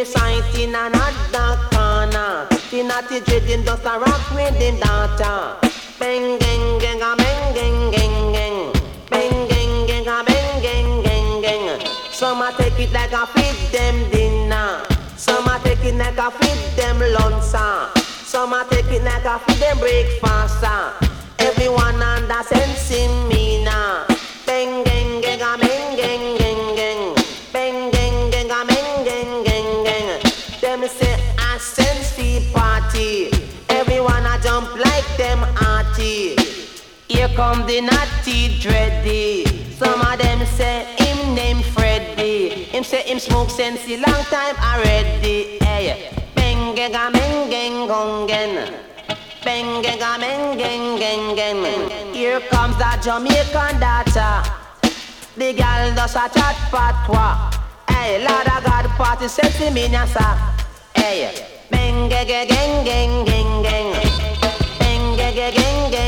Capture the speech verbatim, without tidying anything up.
sight in another corner. She not the dreading, just a rock with the daughter. Bang, gang, gang, a bang, gang, gang, gang. Bang, gang, gang, a bang, gang, gang, gang. Some a take it like a feed them dinner. Some a take it like a feed them lunch. Some a take it like a feed them breakfast. Everyone understands in me now. Bang, gang, gang, a bang, gang, gang, gang. Bang, gang, gang, a bang, gang, gang, gang. Them say I sense the party. Everyone a jump like them arty. Here come the naughty dready. Some of them say him name Freddy. Him say him smoke since a long time already. Hey, bang, gang, a bang, gang, gong, gang. Bang, gang, a bang, gang, gang, gang. Here comes that Jamaican daughter. The girl does a chat patwa. Hey, Lord of God, party sexy me nyasa. Hey, bang, gang, gang, gang, gang, gang. Bang, gang, gang, gang,